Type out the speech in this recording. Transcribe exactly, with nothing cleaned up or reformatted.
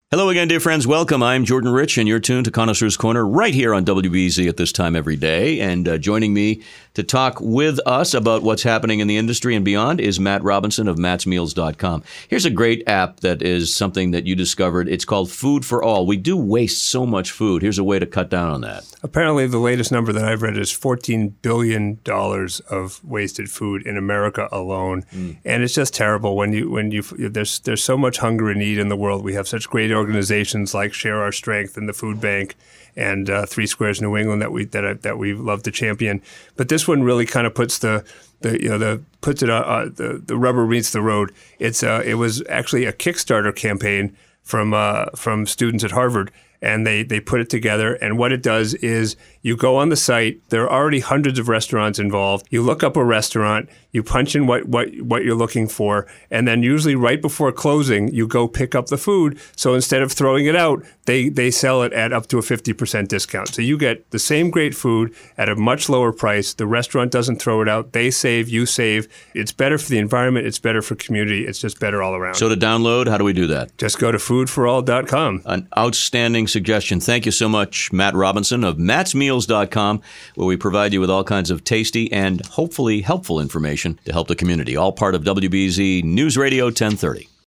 Hello again, dear friends. Welcome. I'm Jordan Rich, and you're tuned to Connoisseur's Corner right here on W B Z at this time every day. And uh, joining me to talk with us about what's happening in the industry and beyond is Matt Robinson of Matts Meals dot com. Here's a great app that is something that you discovered. It's called Food for All. We do waste so much food. Here's a way to cut down on that. Apparently, the latest number that I've read is fourteen billion dollars of wasted food in America alone. Mm. And it's just terrible when you when you there's there's so much hunger and need in the world. We have such great organizations like Share Our Strength and the Food Bank and uh, Three Squares New England that we that I, that we love to champion. But this one really kind of puts the the you know the puts it uh, uh, the the rubber meets the road. It's uh, it was actually a Kickstarter campaign from uh, from students at Harvard. And they, they put it together. And what it does is you go on the site. There are already hundreds of restaurants involved. You look up a restaurant. You punch in what, what, what you're looking for. And then usually right before closing, you go pick up the food. So instead of throwing it out, they, they sell it at up to a fifty percent discount. So you get the same great food at a much lower price. The restaurant doesn't throw it out. They save, you save. It's better for the environment. It's better for community. It's just better all around. So to download, how do we do that? Just go to food for all dot com. An outstanding suggestion. Thank you so much, Matt Robinson of Matts Meals dot com, where we provide you with all kinds of tasty and hopefully helpful information to help the community. All part of W B Z News Radio ten thirty.